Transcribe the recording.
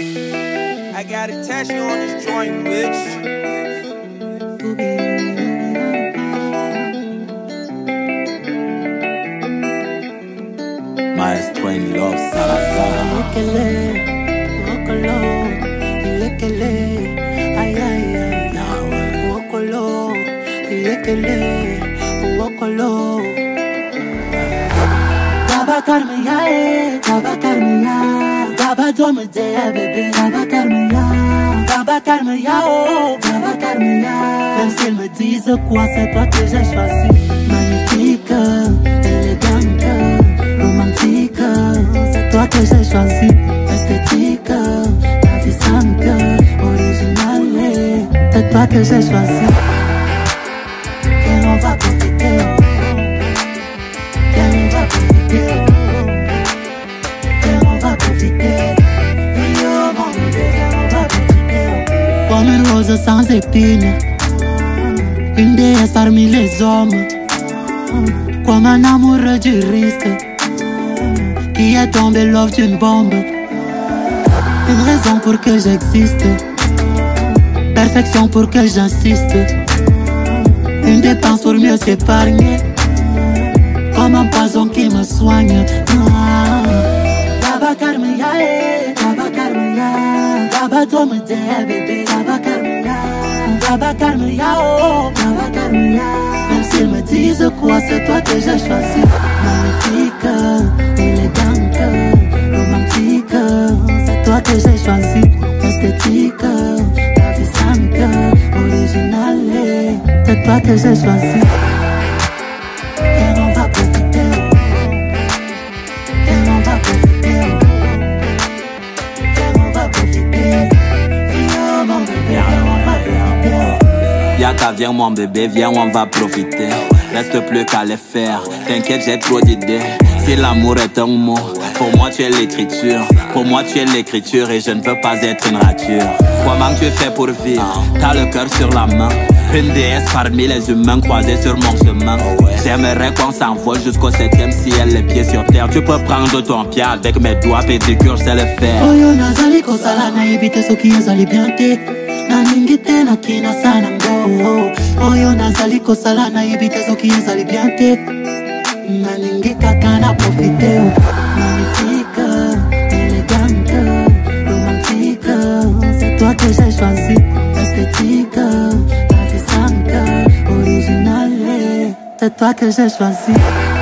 I got a tattoo on this joint, bitch. Maestro in love, Salazar. Ay, ay, ay. Wokolo, yekele, wokolo. Taba karmiya, taba karmiya. Taba domedea, bébé. Taba karmiya, taba karmiya, oh. Taba karmiya. Même s'ils me disent quoi, c'est toi que j'ai choisi. Magnifique, élégante, romantique. C'est toi que j'ai choisi. Esthétique, ravissante, originale. C'est toi que j'ai choisi. Et on va profiter. Et on va profiter. Et on va profiter. Yo, mon bébé, on va profiter. Comme une rose sans épines, une déesse parmi les hommes. Comme un amoureux du risque qui est tombé love d'une bombe. Une raison pour que j'existe, perfection pour que j'insiste. Une dépense pour mieux s'épargner, comme un poison qui me soigne. Taba karmiya, taba karmiya. Taba domedea, bébé. Taba karmiya, taba karmiya, oh. Taba karmiya. Même s'ils me disent quoi, c'est toi que j'ai choisi. Magnifique, élégante, romantique. C'est toi que j'ai choisi. Esthétique, ravissante, originale. C'est toi que j'ai choisi. Et on va profiter. Et on va profiter. Et on va profiter. Yo, mon bébé, on va profiter. Yaka, viens mon bébé, viens, on va profiter. Reste plus qu'à les faire, t'inquiète, j'ai trop d'idées. Si l'amour est un mot, pour moi tu es l'écriture. Pour moi tu es l'écriture et je ne veux pas être une rature. Comment tu fais pour vivre? T'as le cœur sur la main. Une déesse parmi les humains croisés sur mon chemin. J'aimerais qu'on s'envole jusqu'au 7e ciel, les pieds sur terre. Tu peux prendre ton pied avec mes doigts, pédicure, je sais le faire. Oyo nazali kosala na ebite soki ezali bien te. Na ningi te na kina sana ngo. Oyo nazali kosala na ebite soki ezali bien te. Na ningi kaka na profite. Magnifique, élégante, romantique. C'est toi que j'ai choisi. Esthétique, ravissante, originale. C'est toi que j'ai choisi.